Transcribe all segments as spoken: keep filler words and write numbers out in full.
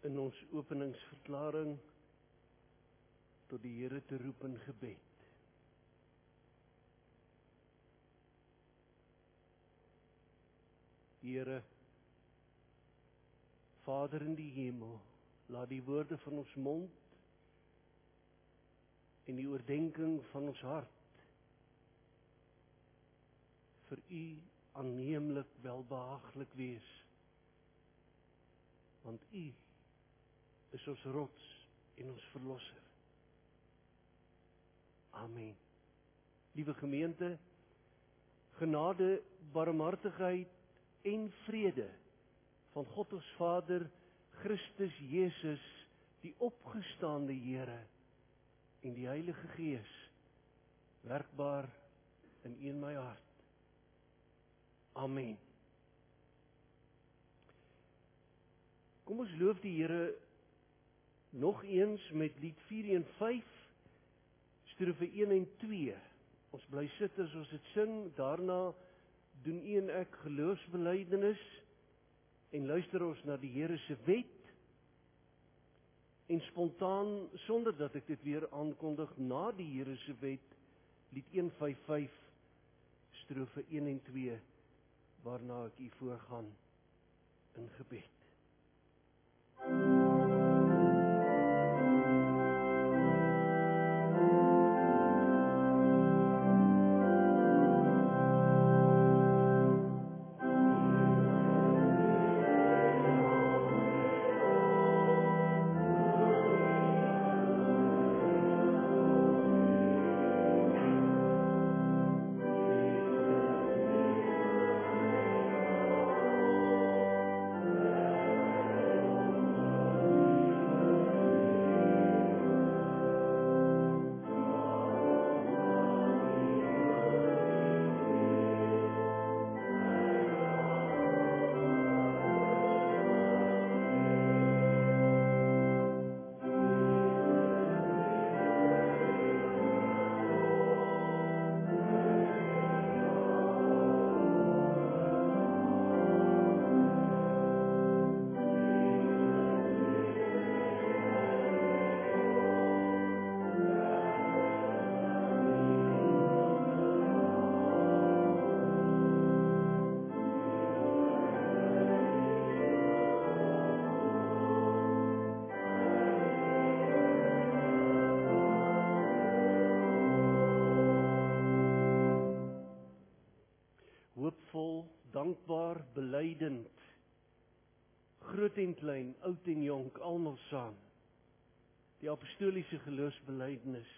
in ons openingsverklaring tot die Here te roep in gebed. Here, Vader in die hemel, laat die woorde van ons mond en die oordenking van ons hart vir U aanneemlik welbehaaglik wees, want U is ons rots en ons verlosser. Amen. Liewe gemeente, genade, barmhartigheid en vrede van God ons Vader, Christus Jesus, die opgestaande Here en die Heilige Gees, werkbaar in een my hart. Amen. Kom ons loof die Here nog eens met lied vier een vyf, strofe een en twee. Ons bly sit as ons dit sing, daarna doen u en ek geloofsbelijdenis en luister ons na die Here se wet en spontaan, sonder dat ek dit weer aankondig, na die Here se wet, lied een vyf vyf, strofe een en twee, waarna ek u voorgaan in gebed. Hoopvol, dankbaar, belydeend, groot en klein, oud en jonk, almal saam. Die apostoliese geloofsbelijdenis.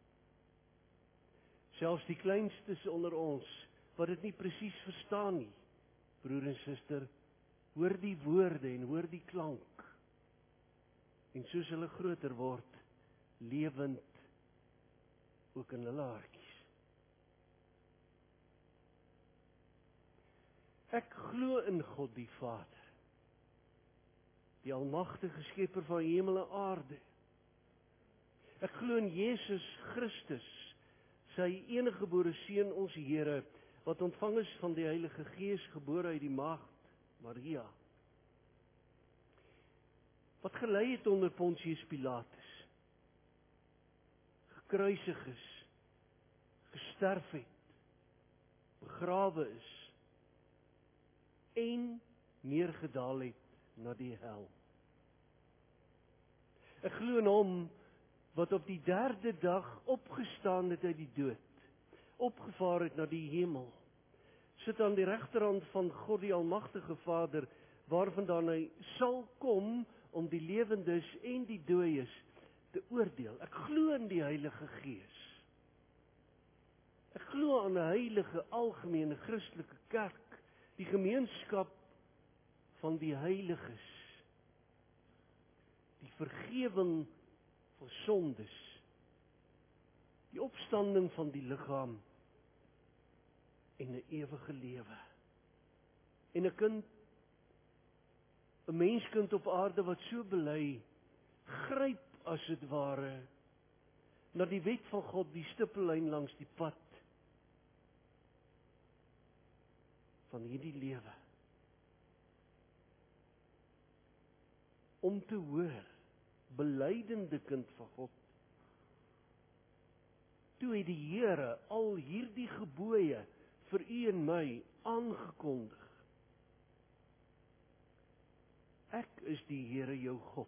Selfs die kleinstes onder ons, wat dit nie presies verstaan nie, broer en suster, hoor die woorde en hoor die klank. En soos hulle groter word, lewend ook in hulle hartjies. Ek glo in God die Vader, die almagtige skepper van hemel en aarde. Ek glo in Jesus Christus, sy enige gebore Seun, ons Here, wat ontvang is van die Heilige Gees, gebore uit die maagd Maria, wat gelei het onder Pontius Pilatus, gekruisig is, gesterf het, begrawe is, en neergedaal het na die hel. Ek glo in hom wat op die derde dag opgestaan het uit die dood, opgevaar het na die hemel, sit aan die regterhand van God die almagtige Vader, waarvandaan hy sal kom om die lewendes en die dooies te oordeel. Ek glo in die Heilige Gees. Ek glo aan 'n heilige, algemene Christelike kerk, die gemeenskap van die heiliges, die vergewing van sondes, die opstanding van die liggaam en 'n ewige lewe. En 'n kind, 'n menskind op aarde wat so bely, gryp as dit ware na die wet van God, die stippellyn langs die pad van hierdie lewe. om te hoor, belydende kind van God. Toe het die Here al hierdie gebooie vir u en my aangekondig. Ek is die Here jou God,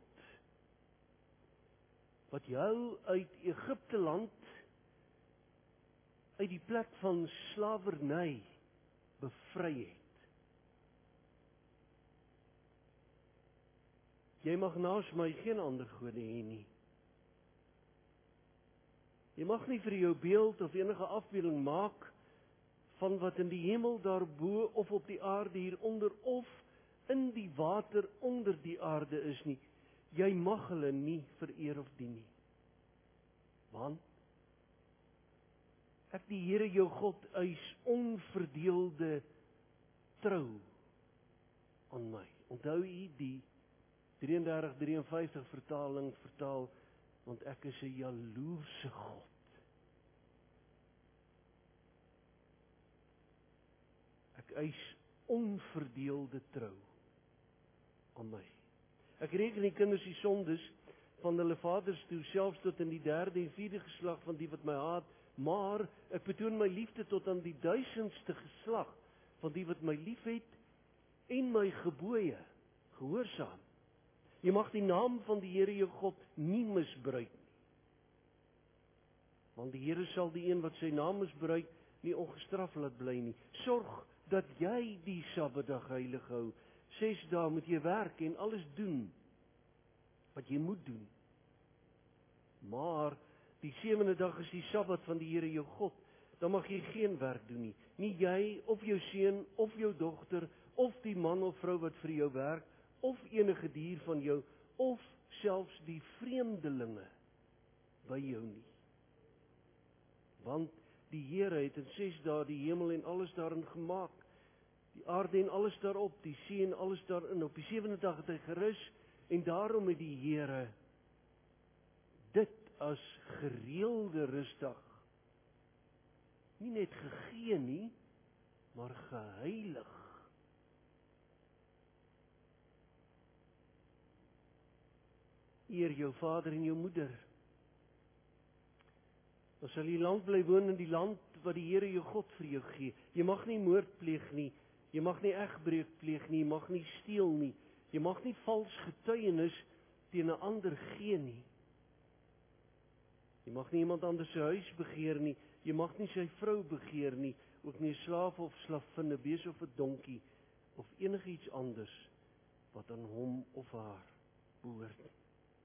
wat jou uit Egipte land, uit die plek van slawerny bevry het. Jy mag naas my geen ander gode hê nie. Jy mag nie vir jou beeld of enige afbeelding maak van wat in die hemel daarbo of op die aarde hieronder of in die water onder die aarde is nie. Jy mag hulle nie vereer of dien nie. Want ek die Here jou God eis onverdeelde trou aan my. Onthou u die drieëndertig drieënvyftig vertaling vertaal, want ek is 'n jaloerse God. Ek eis onverdeelde trou aan my. Ek reken die kinders die sondes van hulle vaders toe, selfs tot in die derde en vierde geslag van die wat my haat, maar ek betoon my liefde tot aan die duisendste geslag van die wat my liefhet en my gebooie gehoorsaam. Jy mag die naam van die Here jou God nie misbruik nie. Want die Here sal die een wat sy naam misbruik nie ongestraf laat bly nie. Sorg dat jy die Sabbatdag heilig hou. Ses dae moet jy werk en alles doen wat jy moet doen. Maar die sewende dag is die Sabbat van die Here jou God. Dan mag jy geen werk doen nie. Nie jy of jou seun of jou dogter of die man of vrou wat vir jou werk of enige dier van jou of selfs die vreemdelinge by jou nie. Want die Here het in ses dae die hemel en alles daarin gemaak, die aarde en alles daarop, die see en alles daarin. Op die sewende dag het hy gerus en daarom het die Here dit as gereelde rusdag nie net gegee nie, maar geheilig. Eer jou vader en jou moeder. Dan sal jy lank bly woon in die land wat die Here jou God vir jou gee. Jy mag nie moord pleeg nie, jy mag nie egbreuk pleeg nie, jy mag nie steel nie, jy mag nie vals getuienis teen 'n ander gee nie. Jy mag nie iemand anders se huis begeer nie, jy mag nie sy vrou begeer nie, ook nie 'n slaaf of slavin, 'n bees of 'n donkie of enigiets anders wat aan hom of haar behoort nie.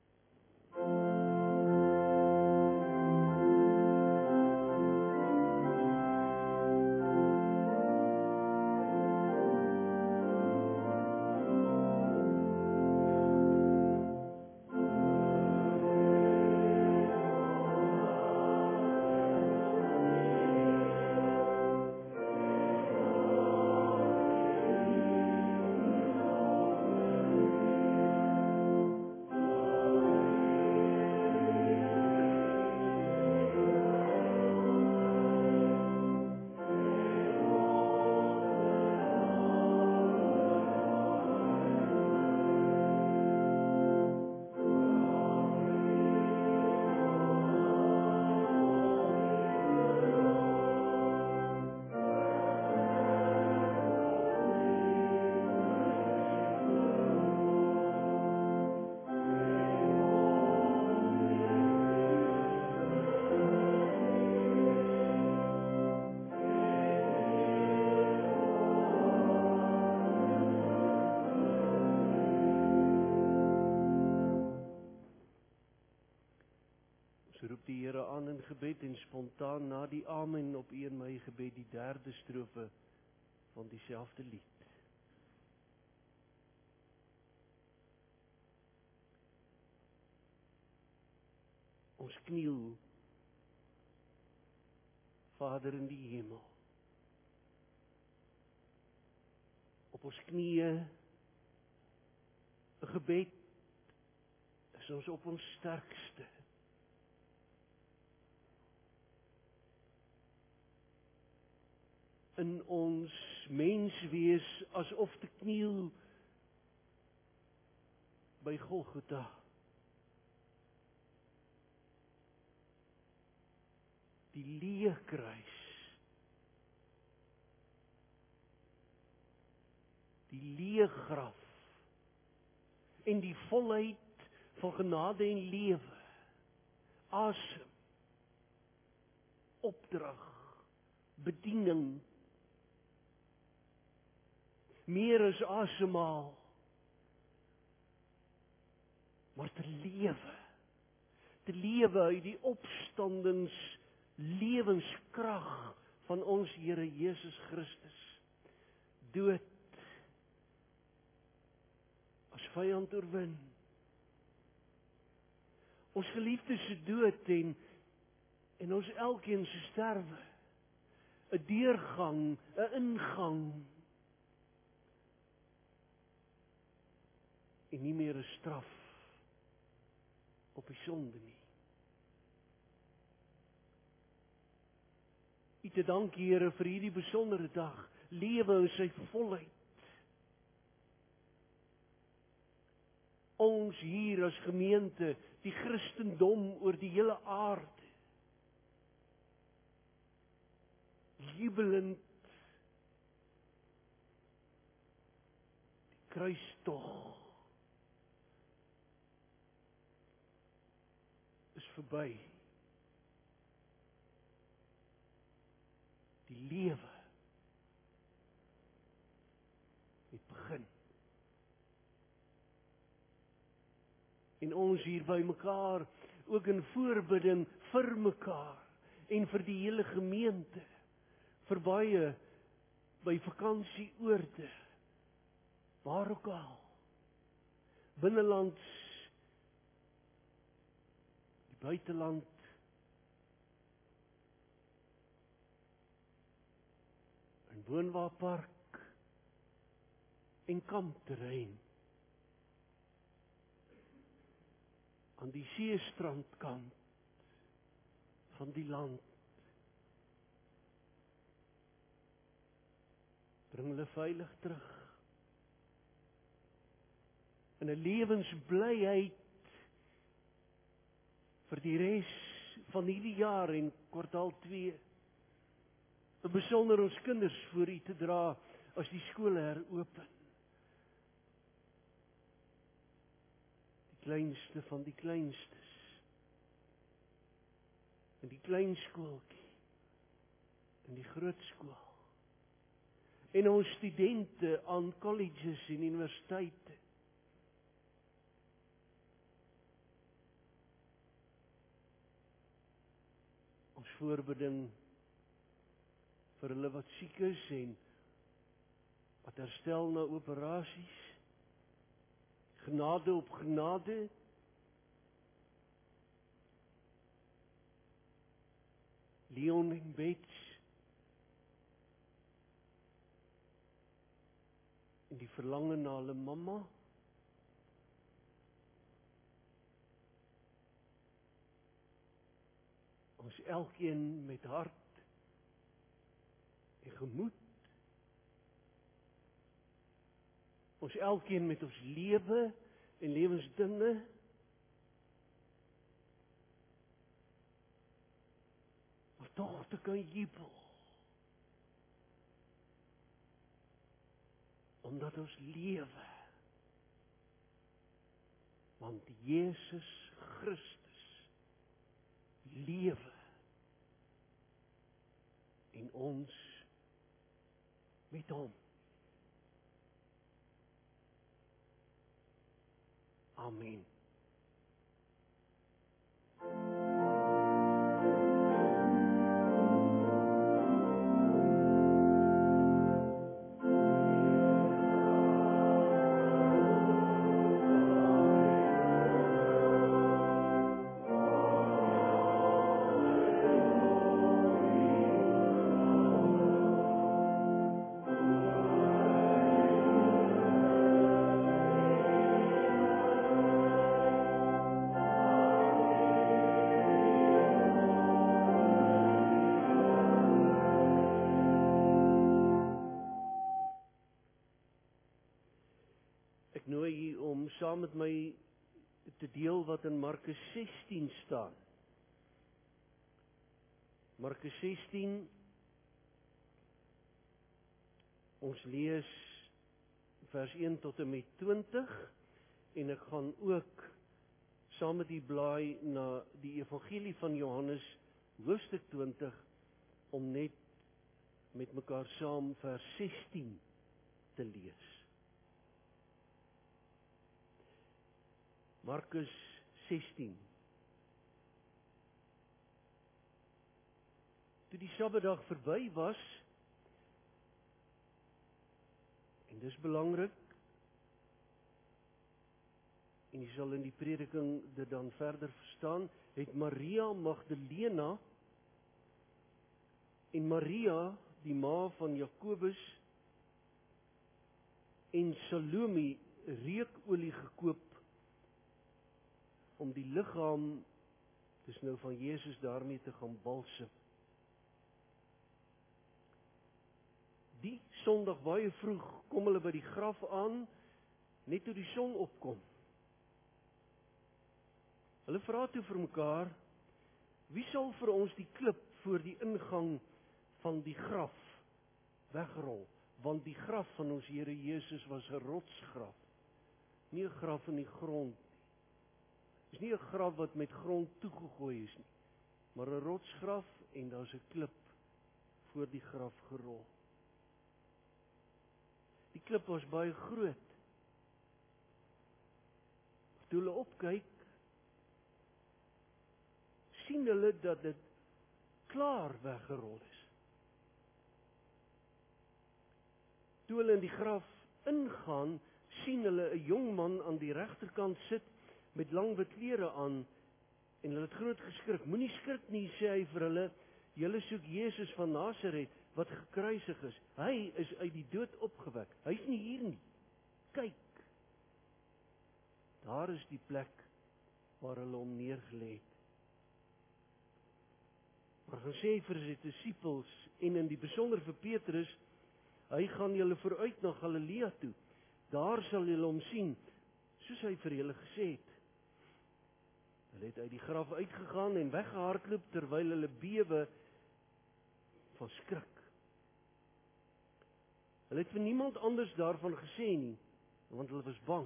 Roep die Here aan in gebed en spontaan na die amen op u en my gebed die derde strofe van dieselfde lied. Ons kniel, Vader in die hemel. Op ons knieë, 'n gebed is ons op ons sterkste. In ons menswees asof te kniel by by Golgotha. Die leë kruis. Die leë graf. En die volheid van genade en lewe. Asem. Opdrag. Bediening. Meer as asemhaal. Maar te lewe. Te lewe uit die opstandings lewenskrag van ons Here Jesus Christus. Dood as vyand oorwin. Ons geliefdes se dood en en ons elkeen se sterwe. 'n deurgang, 'n ingang. En nie meer 'n straf op die sonde nie. U te dank, Here, vir hierdie besondere dag, lewe in sy volheid. Ons hier as gemeente, die Christendom oor die hele aarde, jubelend die kruistog is verby. Die lewe het begin. En ons hier by mekaar, ook in voorbidding vir mekaar en vir die hele gemeente, vir baie by vakansieoorde, waar ook al, binnelands, die buiteland, in woonwaarpark en kampterrein, aan die seestrandkant van die land. Bring hulle veilig terug. In 'n lewensblyheid vir die res van hierdie jaar en kwartaal twee. En besonder ons kinders voor U te dra as die skole heropen. Die kleinste van die kleinstes. In die kleinskooltjie. In die grootskool. En ons studente aan colleges en universiteite. Ons voorbeding vir hulle wat siek is en wat herstel na operasies. Genade op genade. Leon en Bets. En die verlange na hulle mamma. Ons elkeen met hart en gemoed. Ons elkeen met ons lewe en lewensdinge. Maar tog te kan jubel. Omdat ons lewe. Want Jesus Christus lewe. En ons met hom. Amen. Ek nooi u om saam met my te deel wat in Markus sestien staan. Markus sestien, ons lees vers een tot en met twintig, en ek gaan ook saam met u blaai na die Evangelie van Johannes, hoofstuk twintig, om net met mekaar saam vers sestien te lees. Markus sestien. Toe die Sabbatdag verby was, en dis belangrik, en jy sal in die prediking dit dan verder verstaan, het Maria Magdalena en Maria, die ma van Jakobus, en Salome reukolie gekoop om die liggaam, dis nou van Jesus, daarmee te gaan balsem. Die Sondag baie vroeg kom hulle by die graf aan, net toe die son opkom. Hulle vra toe vir mekaar, wie sal vir ons die klip voor die ingang van die graf wegrol? Want die graf van ons Here Jesus was 'n rotsgraf, nie 'n graf in die grond nie. Dis nie 'n graf wat met grond toegegooi is nie, maar 'n rotsgraf, en daar's 'n klip voor die graf gerol. Die klip was baie groot. Toe hulle opkyk, sien hulle dat dit klaar weggerol is. Toe hulle in die graf ingaan, sien hulle 'n jong man aan die regterkant sit met lang wit klere aan, en hulle het groot geskrik. Moenie skrik nie, sê hy vir hulle, julle soek Jesus van Nasaret wat gekruisig is. Hy is uit die dood opgewek. Hy's nie hier nie. Kyk. Daar is die plek waar hulle hom neergelê het. Maar gaan sê vir sy disippels, en in die besonder vir Petrus, hy gaan julle vooruit na Galilea toe. Daar sal julle hom sien, soos hy vir julle gesê het. Hulle het uit die graf uitgegaan en weggehardloop terwyl hulle bewe van skrik. Hulle het vir niemand anders daarvan gesê nie, want hulle was bang.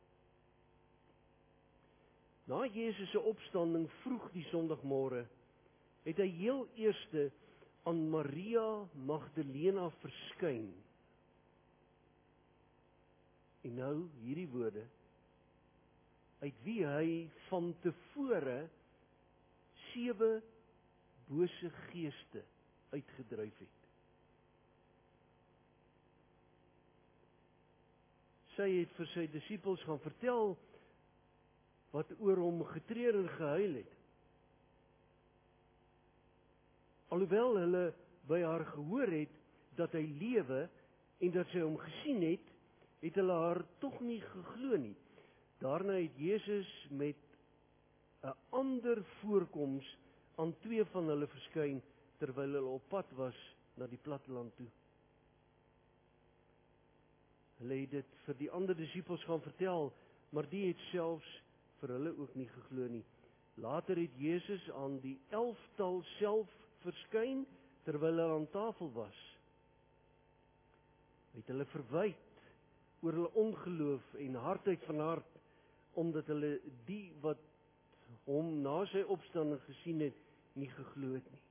Na Jesus se opstanding vroeg die Sondagmôre, het hy heel eerste aan Maria Magdalena verskyn. En nou hierdie woorde, uit wie hy van tevore sewe bose geeste uitgedryf het. Sy het vir sy disippels gaan vertel wat oor hom getreur en gehuil het. Alhoewel hulle by haar gehoor het dat hy lewe en dat sy hom gesien het, het hulle haar tog nie geglo nie. Daarna het Jesus met 'n ander voorkoms aan twee van hulle verskyn terwyl hulle op pad was na die platteland toe. Hulle het dit vir die ander disippels gaan vertel, maar die het selfs vir hulle ook nie geglo nie. Later het Jesus aan die elftal self verskyn terwyl hulle aan tafel was. Hy het hulle verwyd oor hulle ongeloof en hardheid van hart, omdat hulle die wat hom na sy opstanding gesien het, nie geglo het nie.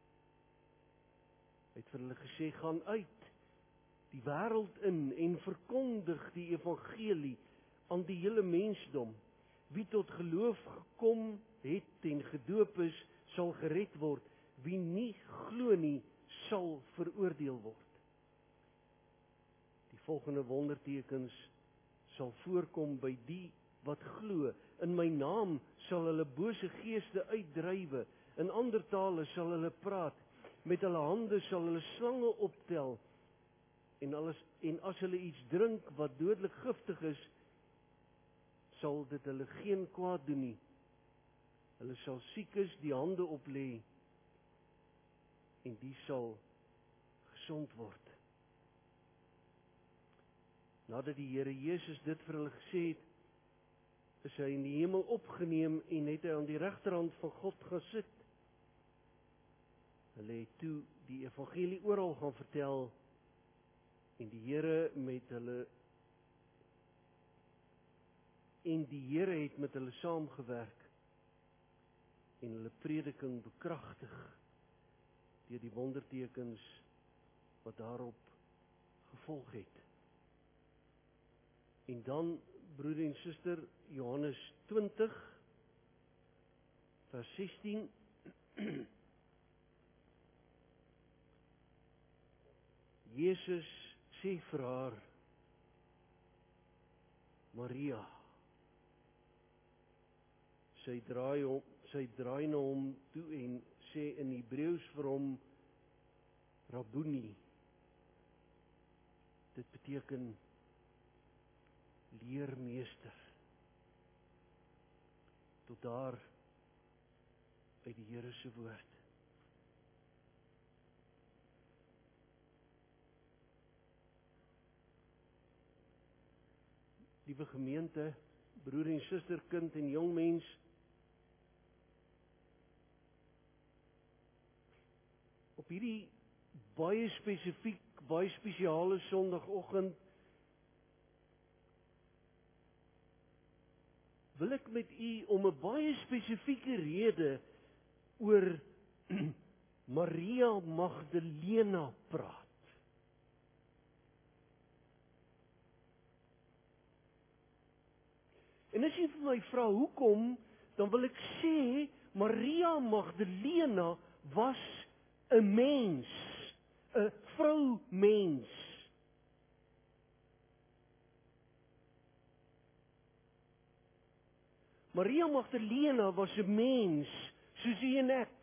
Hy het vir hulle gesê, gaan uit die wêreld in en verkondig die evangelie aan die hele mensdom. Wie tot geloof gekom het en gedoop is, sal gered word. Wie nie glo nie, sal veroordeel word. Die volgende wondertekens sal voorkom by die wat glo. In my naam sal hulle bose geeste uitdrywe. In ander tale sal hulle praat. Met hulle hande sal hulle slange optel. En alles en as hulle iets drink wat dodelik giftig is, sal dit hulle geen kwaad doen nie. Hulle sal siekes die hande oplê en die sal gesond word. Nadat die Here Jesus dit vir hulle gesê het, is hy in die hemel opgeneem en het hy aan die regterhand van God gaan sit. Hulle het toe die evangelie oral gaan vertel en die Here met hulle en die Here het met hulle saamgewerk en hulle prediking bekragtig deur die wondertekens wat daarop gevolg het. En dan, broeder en suster, Johannes twintig, vers sestien. Jesus sê vir haar, Maria. Sy draai hom, sy draai na hom toe en sê in Hebreëus vir hom Rabboni. Dit beteken leermeester. Tot daar uit die Here se woord. Liewe gemeente, broer en suster, kind en jong mens, op hierdie baie spesifiek, baie spesiale Sondagoggend wil ek met u om 'n baie spesifieke rede oor Maria Magdalena praat. En as jy vir my vra hoekom, dan wil ek sê Maria Magdalena was 'n mens, 'n vrou mens. Maria Magdalena was 'n mens, soos u en ek.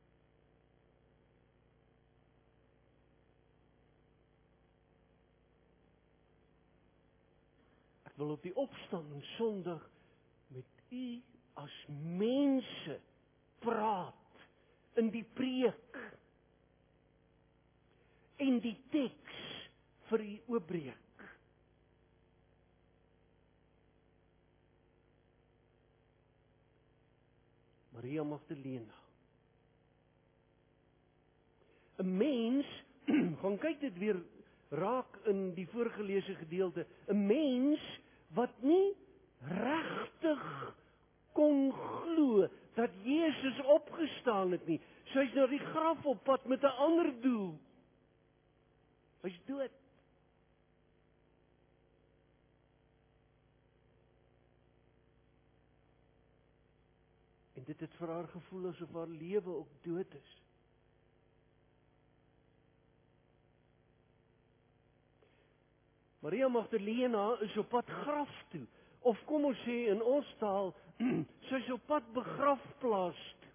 Ek wil op die opstanding Sondag met u as mense praat in die preek en die teks vir u oopbreek. Maria Magdalena. 'n Mens, gaan kyk dit weer raak in die voorgelese gedeelte, 'n mens wat nie regtig kon glo dat Jesus opgestaan het nie. Sy's na die graf op pad met 'n ander doel. Hy's dood. En dit het vir haar gevoel asof haar lewe ook dood is. Maria Magdalena is op pad graf toe. Of kom ons sê in ons taal, sy's op pad begrafplaas toe.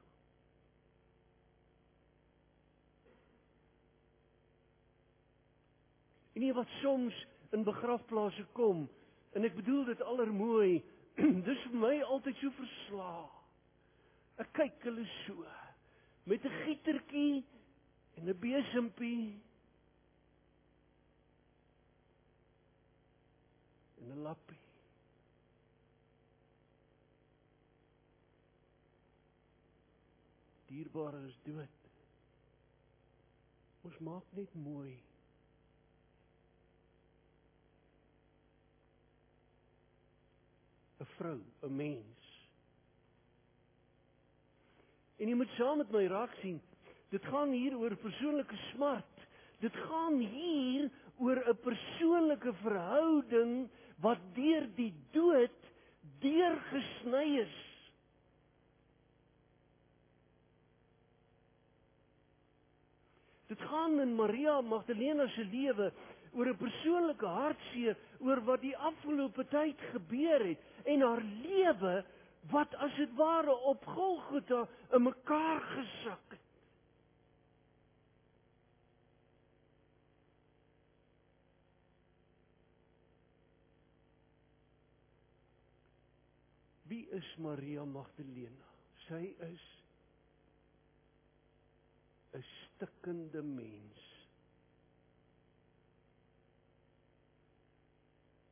En nie wat soms in begrafplase kom, en ek bedoel dit allermooi, dis vir my altyd so verslae. Ek kyk hulle so, met 'n gietertjie en 'n besempie en 'n lappie. Dierbare is dood. Ons maak net mooi. 'n Vrou, 'n mens. En jy moet saam met my raak sien, dit gaan hier oor persoonlike smart. Dit gaan hier oor 'n persoonlike verhouding wat deur die dood deurgesny is. Dit gaan in Maria Magdalena se lewe oor 'n persoonlike hartseer oor wat die afgelope tyd gebeur het en haar lewe wat as dit ware op Golgotha in mekaar gesak het. Wie is Maria Magdalena? Sy is 'n stikkende mens.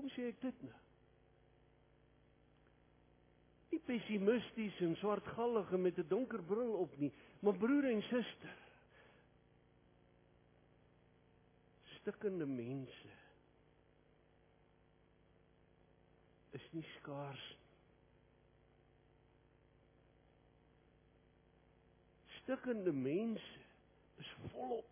Hoekom sê ek dit nou? Nie pessimisties en swartgallig en met 'n donker bril op nie, maar broer en suster, stikkende mense is nie skaars nie. Stikkende mense is volop.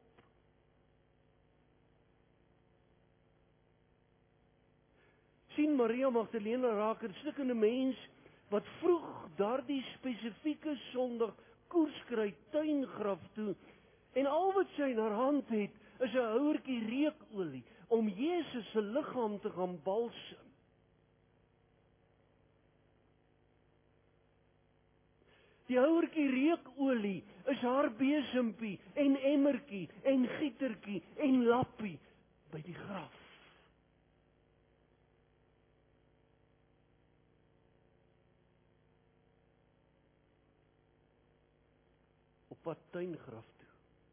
Sien Maria Magdalena raak 'n stikkende mens wat vroeg daardie spesifieke Sondag koers kry tuingraf toe en al wat sy in haar hand het is 'n houertjie reukolie om Jesus se liggaam te gaan balsem. Die houertjie reukolie is haar besempie en emmertjie en gietertjie en lappie by die graf. Op pad tuingraf toe.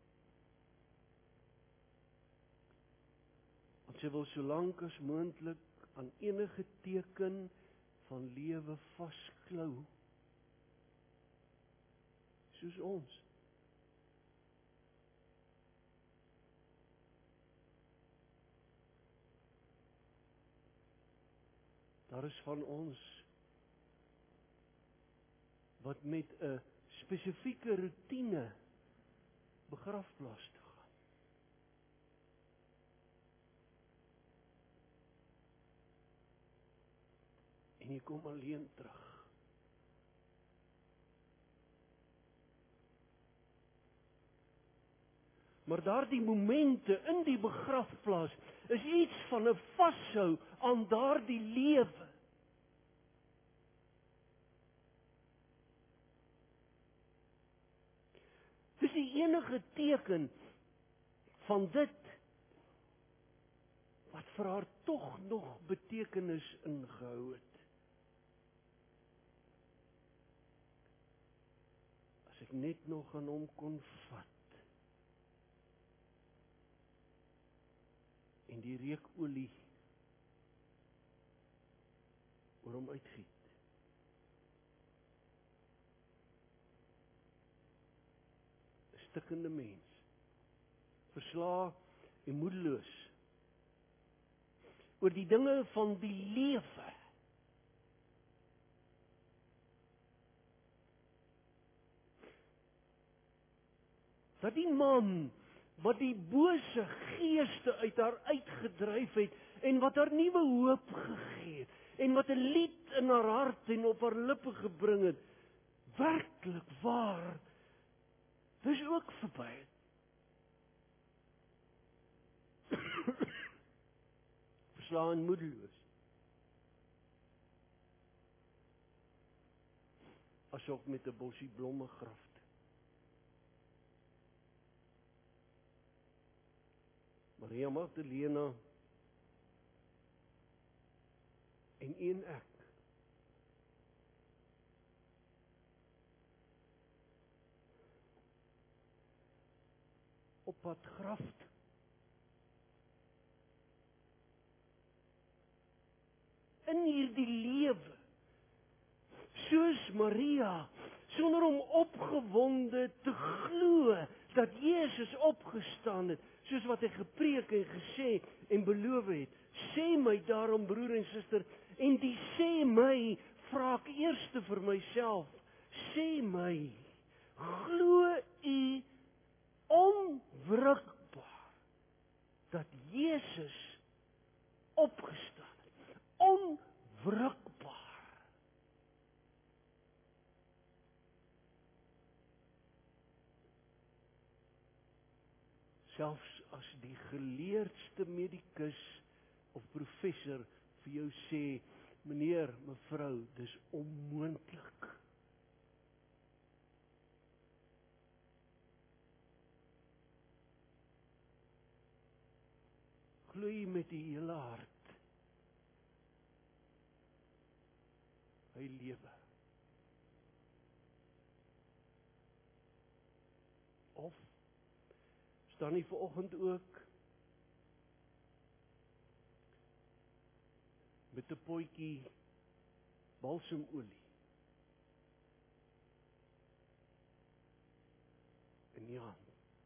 Want sy wil so lank as moontlik aan enige teken van lewe vasklou. Soos ons. Daar is van ons wat met 'n spesifieke roetine begrafplaas toe gaan. En jy kom alleen terug. Maar daardie momente in die begrafplaas is iets van 'n vashou aan daardie lewe. Dis die enige teken van dit wat vir haar tog nog betekenis ingehou het. As ek net nog aan hom kon vat en die reukolie oor hom uitgiet. Stikkende mens, verslae en moedeloos oor die dinge van die lewe. Dat die man wat die bose geeste uit haar uitgedryf het en wat haar nuwe hoop gegee het en wat 'n lied in haar hart en op haar lippe gebring het, werklik waar dis ook verby. Verslae en moedeloos. Asook met 'n bossie blomme graf. Maria Magdalena en een ek. Op pad graf. In hierdie lewe, soos Maria, sonder om opgewonde te glo dat Jesus opgestaan het, soos wat hy gepreek en gesê en beloof het. Sê my daarom, broer en suster, en die sê my, vra ek eers vir myself, sê my, glo u onwrikbaar dat Jesus opgestaan het? Onwrikbaar. Selfs as die geleerdste medikus of professor vir jou sê, meneer, mevrou, dis onmoontlik. Glo jy met die hele hart, hy lewe. Of staan nie vanoggend ook met 'n potjie balsemolie. In die hand.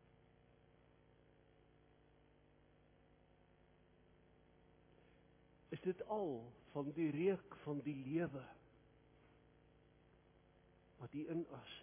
Is dit al van die reuk van die lewe wat U inasem?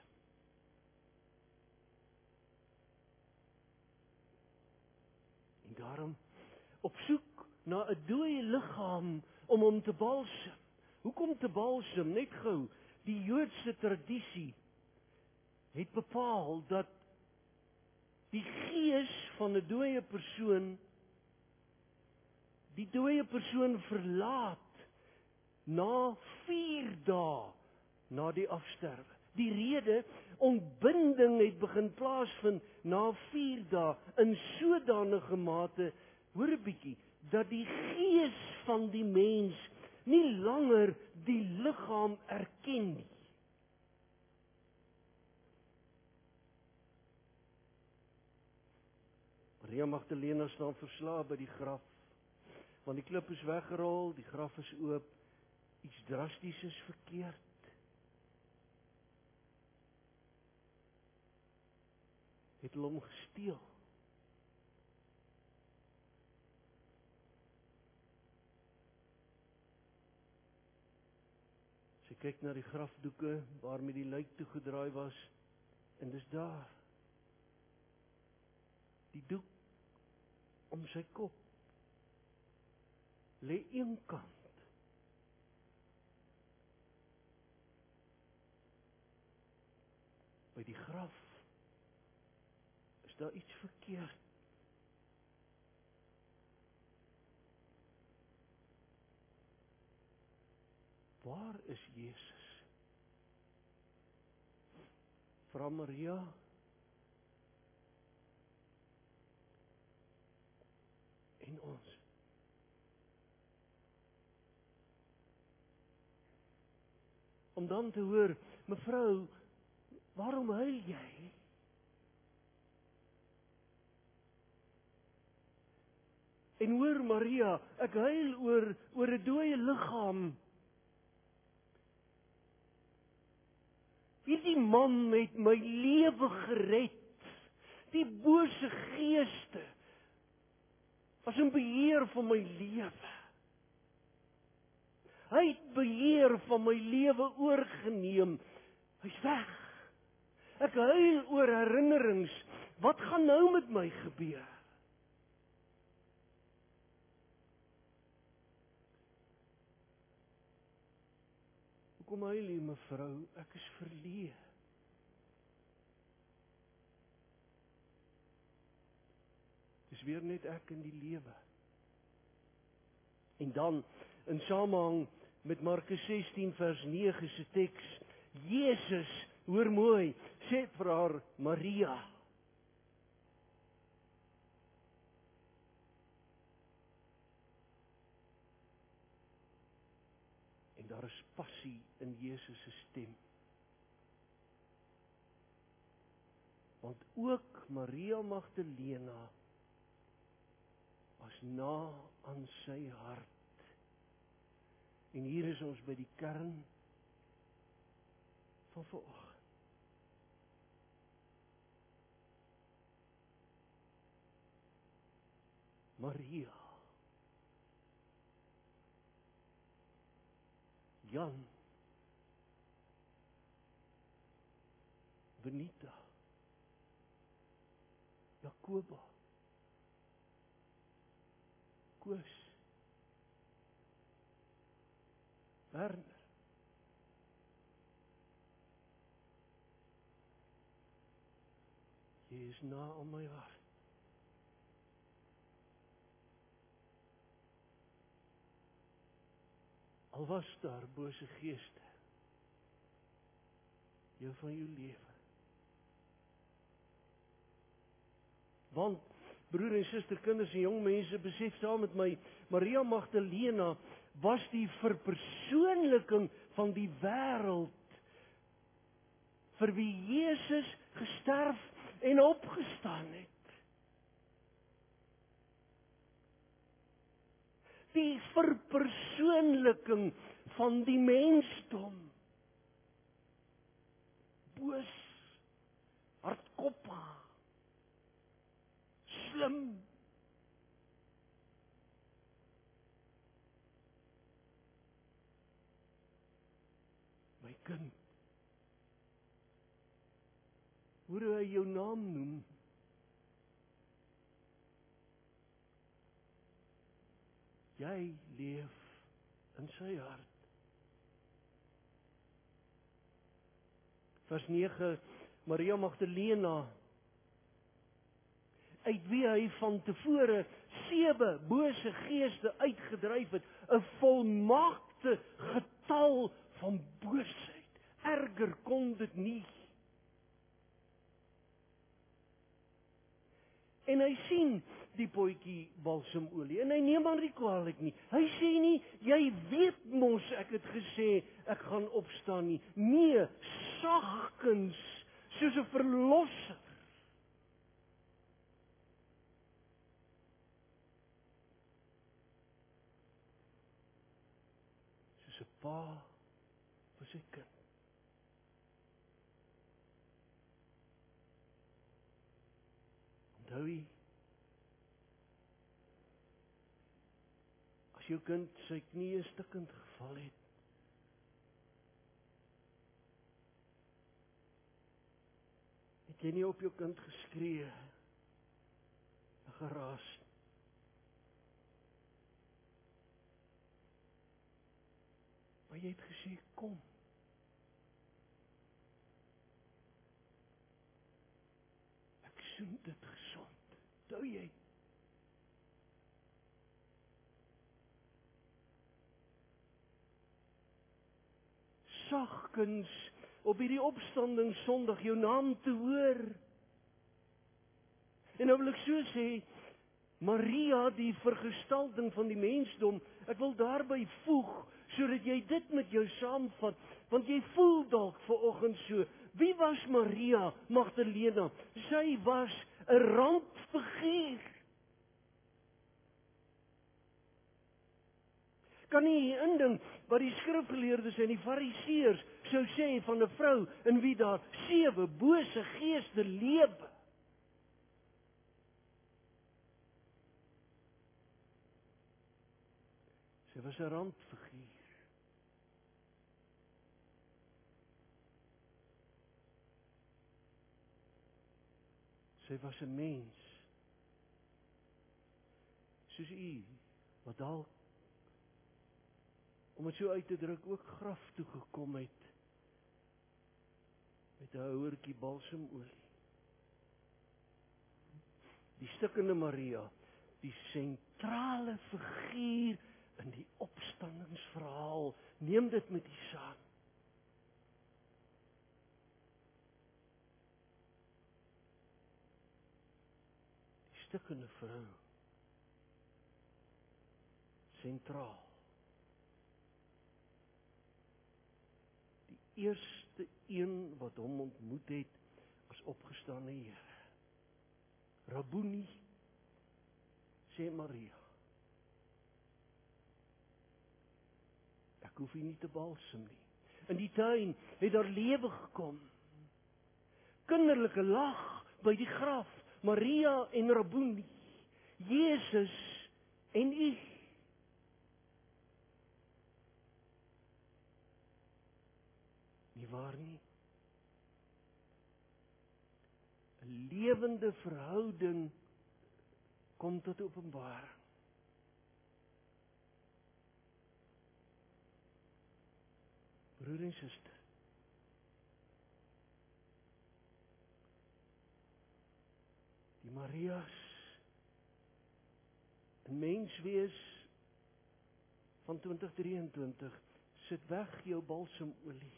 En daarom op soek na 'n dooie liggaam om hom te balsem. Hoekom te balsem? Net gou, die Joodse tradisie het bepaal dat die gees van 'n dooie persoon die dooie persoon verlaat na vier dae na die afsterwe. Die rede, ontbinding het begin plaasvind na vier dae in sodanige mate, hoor 'n bietjie, dat die gees van die mens nie langer die liggaam erken nie. Maria Magdalena staan verslae by die graf, want die klip is weggerol, die graf is oop, iets drasties is verkeerd. Het hulle hom gesteel. Sy kyk na die grafdoeke waarmee die lijk toegedraai was, en dis daar. Die doek om sy kop lê eenkant. By die graf is daar iets verkeerd. Waar is Jesus? Vra Maria. En ons. Om dan te hoor, mevrou, waarom huil jy? En hoor Maria, ek huil oor oor 'n dooie liggaam. Hierdie man het my lewe gered. Die bose geeste was in beheer van my lewe. Hy het beheer van my lewe oorgeneem. Hy's weg. Ek huil oor herinnerings. Wat gaan nou met my gebeur? Hoekom huil jy, mevrou? Ek is verleë. Dis weer net ek in die lewe. En dan, in samehang met Markus sestien vers nege se teks, Jesus, hoor mooi, sê vir haar, Maria. En daar is passie in Jesus se stem. Want ook Maria Magdalena was na aan sy hart. En hier is ons by die kern van vanoggend. Maria, Jan, Benita, Jakoba, Koos, Werner, jy is na aan my hart. Al was daar bose geeste, jou van jou lewe. Want, broer en suster, kinders en jong mense, besef saam met my, Maria Magdalena was die verpersoonliking van die wêreld, vir wie Jesus gesterf en opgestaan het. die verpersoonliking van die mensdom. Boos, hardkoppig, slim. My kind, hoe hy jou naam noem, jy leef in sy hart. Vers nege, Maria Magdalena, uit wie hy van tevore sewe bose geeste uitgedryf het, 'n volmaakte getal van boosheid. Erger kon dit nie. En hy sien die potjie balsemolie, en hy neem aan nie kwaadlik nie. Hy sê nie, jy weet mos ek het gesê ek gaan opstaan nie. Nee, sagkens, soos 'n verlosser. Soos 'n pa vir sy kind. Onthou jy, as jou kind sy knieë stikkend geval het, het jy nie op jou kind geskree en geraas. Maar jy het gesê, kom. Ek soen dit gesond. Onthou jy? Sagkens op hierdie opstanding Sondag jou naam te hoor. En nou wil ek so sê, Maria, die vergestalting van die mensdom, ek wil daarby voeg, sodat jy dit met jou saamvat, want jy voel dalk vanoggend so, wie was Maria Magdalena? Sy was 'n randfiguur. Kan nie indink wat die skrifgeleerdes en die fariseërs sou sê van 'n vrou in wie daar sewe bose geeste lewe. Sy was 'n randfiguur. Sy was 'n mens, soos u, wat dalk, om het so uit te druk, ook graf toe gekom het, met 'n houertjie balsemolie. Die stikkende Maria, die sentrale figuur in die opstandingsverhaal, neem dit met u saam. Die stikkende vrou, sentraal. Die eerste een wat hom ontmoet het as opgestane Here. Rabuni, sê Maria. Ek hoef nie te balsem nie. In die tuin het daar lewe gekom. Kinderlike lag by die graf. Maria en Rabuni. Jesus en u. Nie waar nie? 'n lewende verhouding kom tot openbaring. Broer en suster, die Marias, 'n menswees van twintig drieëntwintig, sit weg jou balsemolie.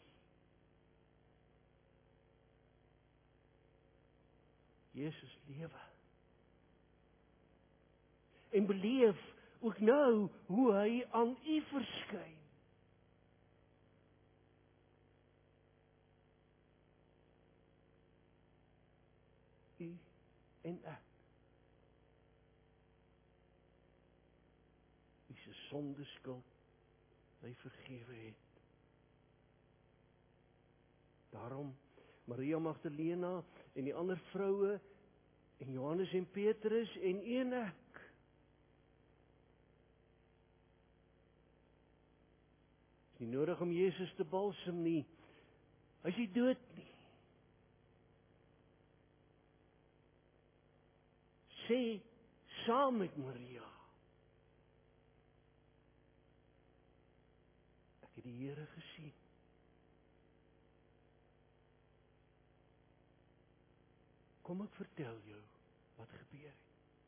Jesus lewe. En beleef ook nou hoe hy aan u verskyn. U en ek. U se sondeskuld hy vergewe het. Daarom Maria Magdalena en die ander vroue en Johannes en Petrus en een ek is nie nodig om Jesus te balsem nie. Hy is nie dood nie. Sê saam met Maria, ek het die Here gesien. Kom ek vertel jou wat gebeur het.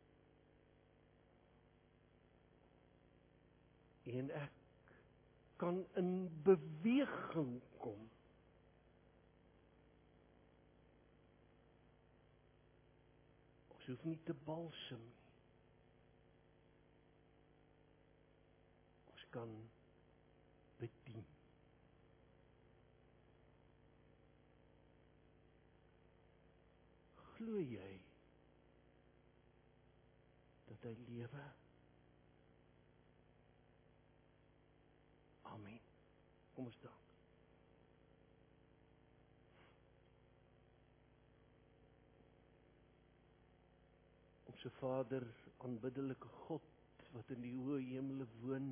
En ek kan in beweging kom. Ons hoef nie te balsem nie. Ons kan bedien. Glo jy dat hy lewe? Amen. Kom ons dank. Onse Vader, aanbiddelike God wat in die hoë hemele woon,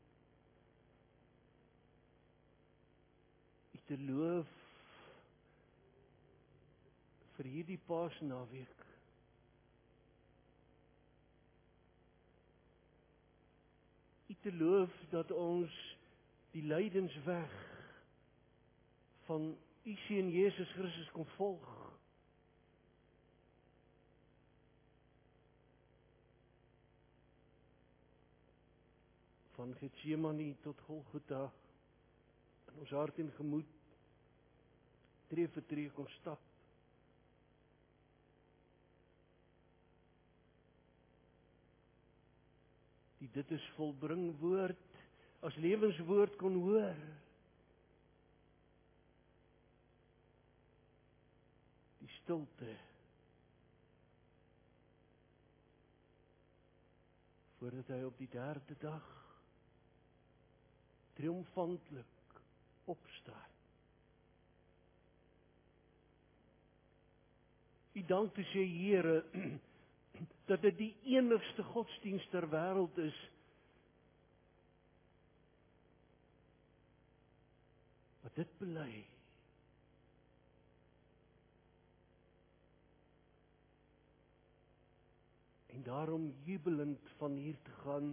U te loof vir hierdie Paasnaweek. U te loof dat ons die lydensweg van U Seun Jesus Christus kon volg. Van Getsemane tot Golgotha, in ons hart en gemoed, tree vir tree kon stap. Die dit is volbring woord, as lewenswoord kon hoor. Die stilte, voordat hy op die derde dag triomfantlik opstaan. U dank te sê, Here, dat dit die enigste godsdienst ter wêreld is wat dit bely. En daarom jubelend van hier te gaan,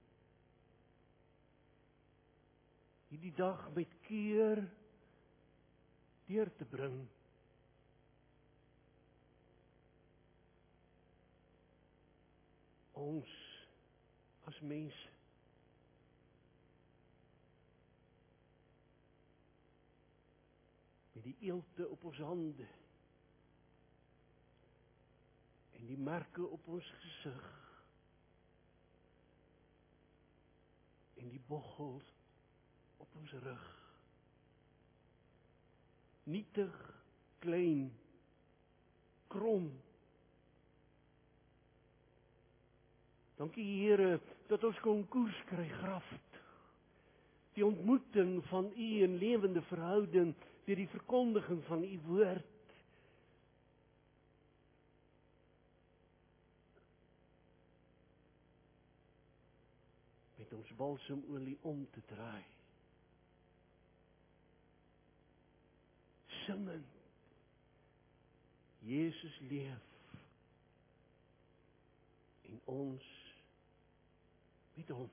hierdie dag met keer deur te bring. Ons as mense met die eelte op ons hande en die merke op ons gesig en die boggels op ons rug. Nietig, klein, krom. Dankie Here dat ons kon koers kry graf. Die ontmoeting van U in lewende verhouding deur die verkondiging van U woord. Met ons balsemolie om te draai. Singend. Jesus leef. En ons met hom.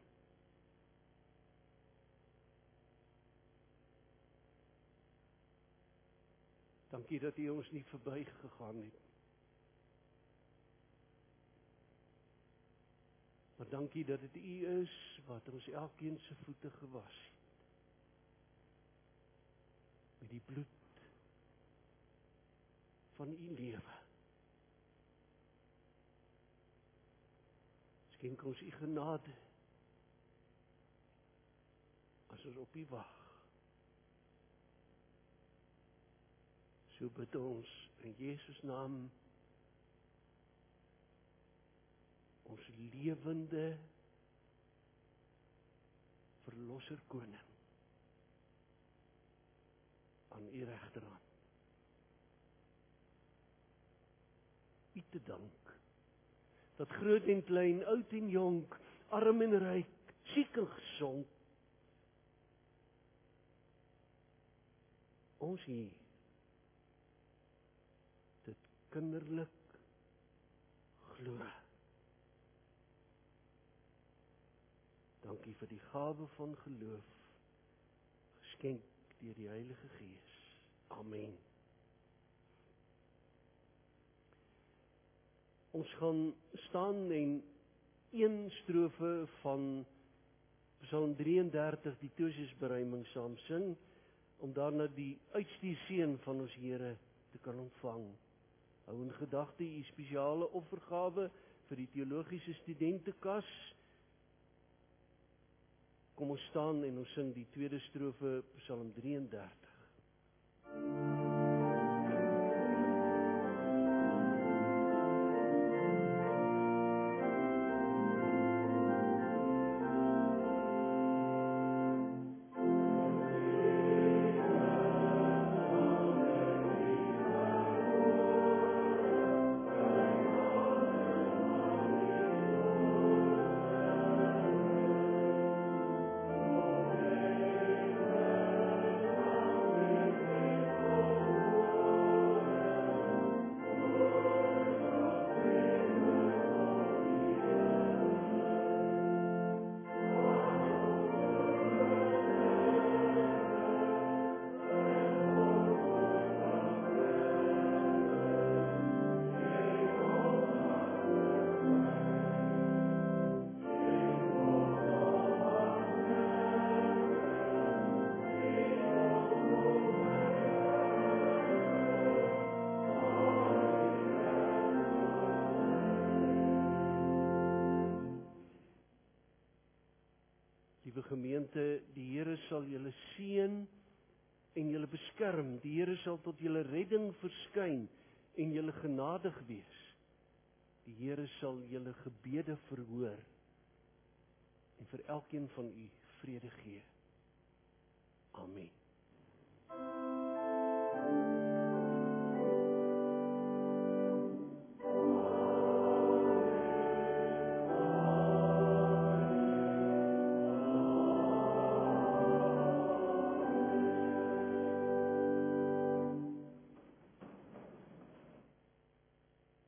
Dankie dat U ons nie verby gegaan het. Maar dankie dat dit U is wat ons elkeen se voete gewas het. Met die bloed van U lewe. Skenk ons U genade as ons op U wag. So bid ons in Jesus naam, ons lewende verlosser koning aan u regterhand. U te dank dat groot en klein, oud en jonk, arm en ryk, siek en gesond, ons hier dit kinderlik glo. Dankie vir die gawe van geloof, geskenk deur die Heilige Gees. Amen. Ons gaan staan en een strofe van Psalm drie en dertig, die Tosiusberuiming, saam sing, om daarna die uitstuurseën van ons Here te kan ontvang. Hou in gedagte u spesiale offergawe vir die teologiese studentekas. Kom ons staan en ons sing die tweede strofe, Psalm drie en dertig. Liewe gemeente, die Here sal julle seën en julle beskerm. Die Here sal tot julle redding verskyn en julle genadig wees. Die Here sal julle gebede verhoor en vir elkeen van u vrede gee. Amen.